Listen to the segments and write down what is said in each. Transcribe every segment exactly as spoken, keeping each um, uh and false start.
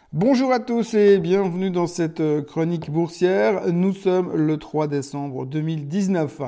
Bonjour à tous et bienvenue dans cette euh, chronique boursière. Nous sommes le trois décembre deux mille dix-neuf.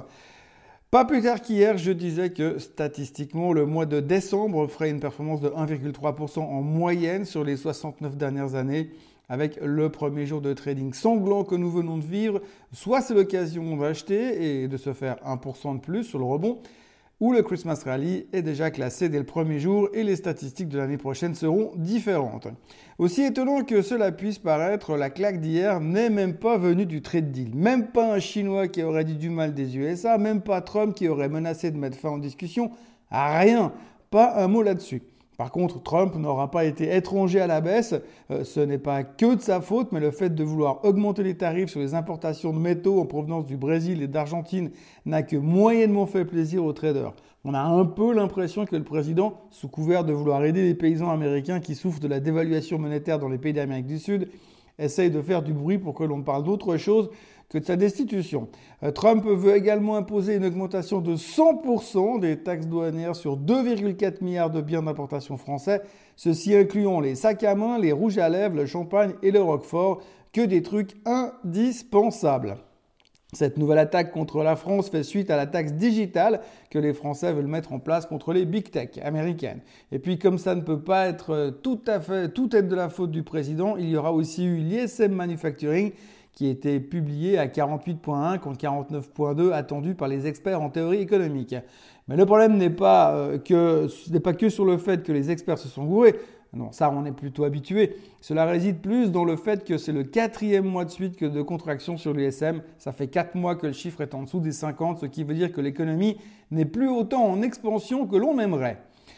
Pas plus tard qu'hier, je disais que statistiquement, le mois de décembre ferait une performance de un virgule trois pour cent en moyenne sur les soixante-neuf dernières années, avec le premier jour de trading sanglant que nous venons de vivre. Soit c'est l'occasion d'acheter et de se faire un pour cent de plus sur le rebond, où le Christmas Rally est déjà classé dès le premier jour et les statistiques de l'année prochaine seront différentes. Aussi étonnant que cela puisse paraître, la claque d'hier n'est même pas venue du trade deal. Même pas un Chinois qui aurait dit du mal des U S A, même pas Trump qui aurait menacé de mettre fin en discussion. Rien, pas un mot là-dessus. Par contre, Trump n'aura pas été étranger à la baisse. Euh, ce n'est pas que de sa faute, mais le fait de vouloir augmenter les tarifs sur les importations de métaux en provenance du Brésil et d'Argentine n'a que moyennement fait plaisir aux traders. On a un peu l'impression que le président, sous couvert de vouloir aider les paysans américains qui souffrent de la dévaluation monétaire dans les pays d'Amérique du Sud, essaye de faire du bruit pour que l'on parle d'autre chose que de sa destitution. Euh, Trump veut également imposer une augmentation de cent pour cent des taxes douanières sur deux virgule quatre milliards de biens d'importation français, ceci incluant les sacs à main, les rouges à lèvres, le champagne et le roquefort, que des trucs indispensables. Cette nouvelle attaque contre la France fait suite à la taxe digitale que les Français veulent mettre en place contre les big tech américaines. Et puis comme ça ne peut pas être tout à fait, tout être de la faute du président, il y aura aussi eu l'I S M Manufacturing qui était publié à quarante-huit virgule un contre quarante-neuf virgule deux attendu par les experts en théorie économique. Mais le problème n'est pas, euh, que, n'est pas que sur le fait que les experts se sont gourés. Non, ça on est plutôt habitué. Cela réside plus dans le fait que c'est le quatrième mois de suite que de contraction sur l'I S M. Ça fait quatre mois que le chiffre est en dessous des cinquante, ce qui veut dire que l'économie n'est plus autant en expansion que l'on aimerait.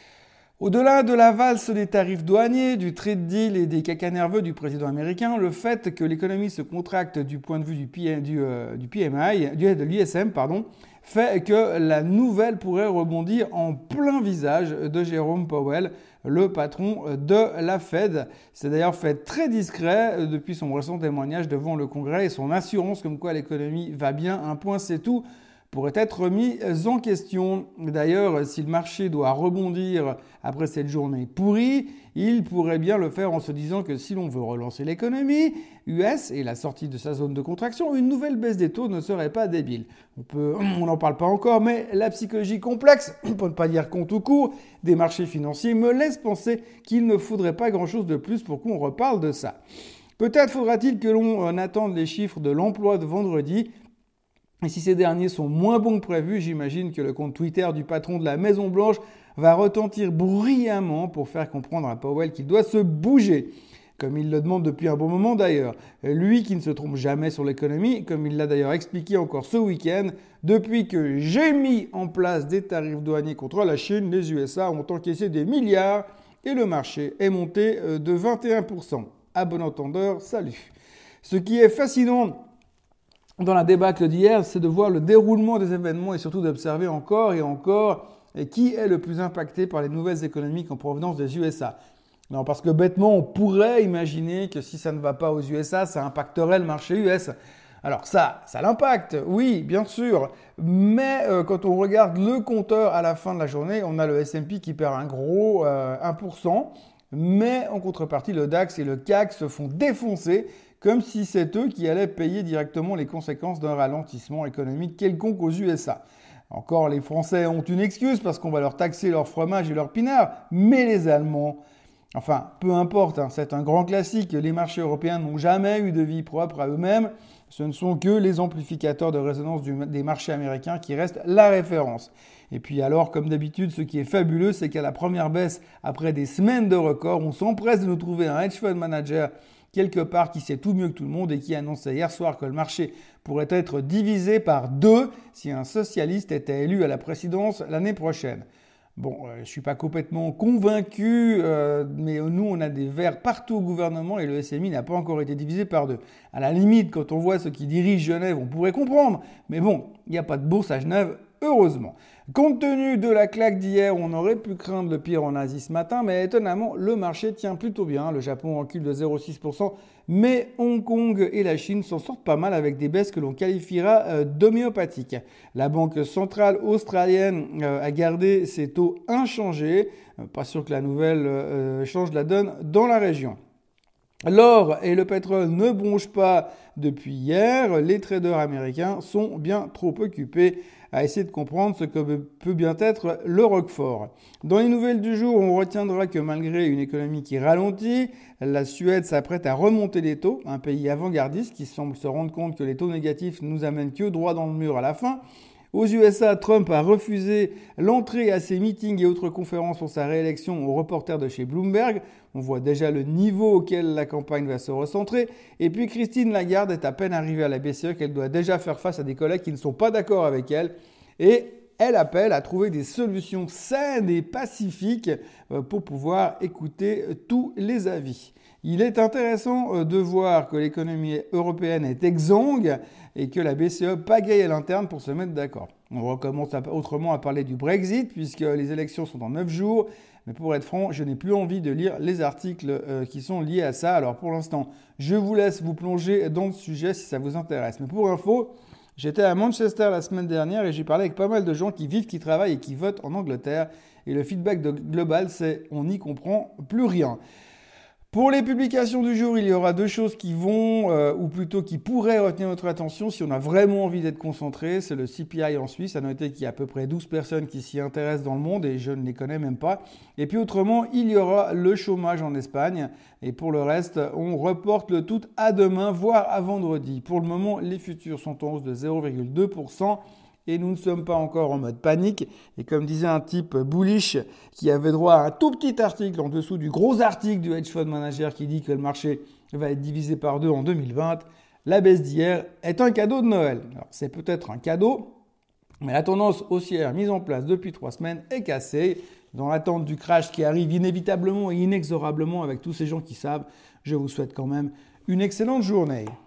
Au-delà de la valse des tarifs douaniers, du trade deal et des cacas nerveux du président américain, le fait que l'économie se contracte du point de vue du, P M, du, euh, du P M I, du, de l'I S M, pardon, fait que la nouvelle pourrait rebondir en plein visage de Jérôme Powell, le patron de la Fed. C'est d'ailleurs fait très discret depuis son récent témoignage devant le Congrès et son assurance comme quoi l'économie va bien, un point c'est tout, pourrait être remis en question. D'ailleurs, si le marché doit rebondir après cette journée pourrie, il pourrait bien le faire en se disant que si l'on veut relancer l'économie U S et la sortie de sa zone de contraction, une nouvelle baisse des taux ne serait pas débile. On peut, on n'en parle pas encore, mais la psychologie complexe, pour ne pas dire con tout court, des marchés financiers me laisse penser qu'il ne faudrait pas grand-chose de plus pour qu'on reparle de ça. Peut-être faudra-t-il que l'on attende les chiffres de l'emploi de vendredi. Et si ces derniers sont moins bons que prévu, j'imagine que le compte Twitter du patron de la Maison Blanche va retentir bruyamment pour faire comprendre à Powell qu'il doit se bouger, comme il le demande depuis un bon moment d'ailleurs. Lui qui ne se trompe jamais sur l'économie, comme il l'a d'ailleurs expliqué encore ce week-end, depuis que j'ai mis en place des tarifs douaniers contre la Chine, les U S A ont encaissé des milliards et le marché est monté de vingt et un pour cent. À bon entendeur, salut. Ce qui est fascinant dans la débâcle d'hier, c'est de voir le déroulement des événements et surtout d'observer encore et encore qui est le plus impacté par les nouvelles économiques en provenance des U S A. Non, parce que bêtement, on pourrait imaginer que si ça ne va pas aux U S A, ça impacterait le marché U S. Alors ça, ça l'impacte, oui, bien sûr. Mais euh, quand on regarde le compteur à la fin de la journée, on a le S and P qui perd un gros euh, un pour cent. Mais en contrepartie, le DAX et le C A C se font défoncer comme si c'est eux qui allaient payer directement les conséquences d'un ralentissement économique quelconque aux U S A. Encore, les Français ont une excuse parce qu'on va leur taxer leur fromage et leur pinard, mais les Allemands, enfin, peu importe, hein, c'est un grand classique, les marchés européens n'ont jamais eu de vie propre à eux-mêmes, ce ne sont que les amplificateurs de résonance du, des marchés américains qui restent la référence. Et puis alors, comme d'habitude, ce qui est fabuleux, c'est qu'à la première baisse, après des semaines de records, on s'empresse de nous trouver un hedge fund manager quelque part qui sait tout mieux que tout le monde et qui annonçait hier soir que le marché pourrait être divisé par deux si un socialiste était élu à la présidence l'année prochaine. Bon, euh, je ne suis pas complètement convaincu, euh, mais nous, on a des verts partout au gouvernement et le S M I n'a pas encore été divisé par deux. À la limite, quand on voit ceux qui dirigent Genève, on pourrait comprendre. Mais bon, il n'y a pas de bourse à Genève, heureusement. Compte tenu de la claque d'hier, on aurait pu craindre le pire en Asie ce matin, mais étonnamment, le marché tient plutôt bien. Le Japon recule de zéro virgule six pour cent, mais Hong Kong et la Chine s'en sortent pas mal avec des baisses que l'on qualifiera euh, d'homéopathiques. La Banque centrale australienne euh, a gardé ses taux inchangés. Euh, pas sûr que la nouvelle euh, change la donne dans la région. L'or et le pétrole ne bronchent pas depuis hier. Les traders américains sont bien trop occupés à essayer de comprendre ce que peut bien être le Roquefort. Dans les nouvelles du jour, on retiendra que malgré une économie qui ralentit, la Suède s'apprête à remonter les taux, un pays avant-gardiste qui semble se rendre compte que les taux négatifs nous amènent que droit dans le mur à la fin. Aux U S A, Trump a refusé l'entrée à ses meetings et autres conférences pour sa réélection aux reporters de chez Bloomberg. On voit déjà le niveau auquel la campagne va se recentrer. Et puis Christine Lagarde est à peine arrivée à la B C E qu'elle doit déjà faire face à des collègues qui ne sont pas d'accord avec elle. Et elle appelle à trouver des solutions saines et pacifiques pour pouvoir écouter tous les avis. Il est intéressant de voir que l'économie européenne est exsangue et que la B C E pagaille à l'interne pour se mettre d'accord. On recommence autrement à parler du Brexit puisque les élections sont dans neuf jours. Mais pour être franc, je n'ai plus envie de lire les articles qui sont liés à ça. Alors pour l'instant, je vous laisse vous plonger dans le sujet si ça vous intéresse. Mais pour info, j'étais à Manchester la semaine dernière et j'ai parlé avec pas mal de gens qui vivent, qui travaillent et qui votent en Angleterre. Et le feedback de global, c'est on n'y comprend plus rien. Pour les publications du jour, il y aura deux choses qui vont, euh, ou plutôt qui pourraient retenir notre attention si on a vraiment envie d'être concentré. C'est le C P I en Suisse. À noter qu'il y a à peu près douze personnes qui s'y intéressent dans le monde et je ne les connais même pas. Et puis autrement, il y aura le chômage en Espagne. Et pour le reste, on reporte le tout à demain, voire à vendredi. Pour le moment, les futurs sont en hausse de zéro virgule deux pour cent. Et nous ne sommes pas encore en mode panique. Et comme disait un type bullish qui avait droit à un tout petit article en dessous du gros article du hedge fund manager qui dit que le marché va être divisé par deux en deux mille vingt, la baisse d'hier est un cadeau de Noël. Alors c'est peut-être un cadeau, mais la tendance haussière mise en place depuis trois semaines est cassée. Dans l'attente du crash qui arrive inévitablement et inexorablement avec tous ces gens qui savent, je vous souhaite quand même une excellente journée.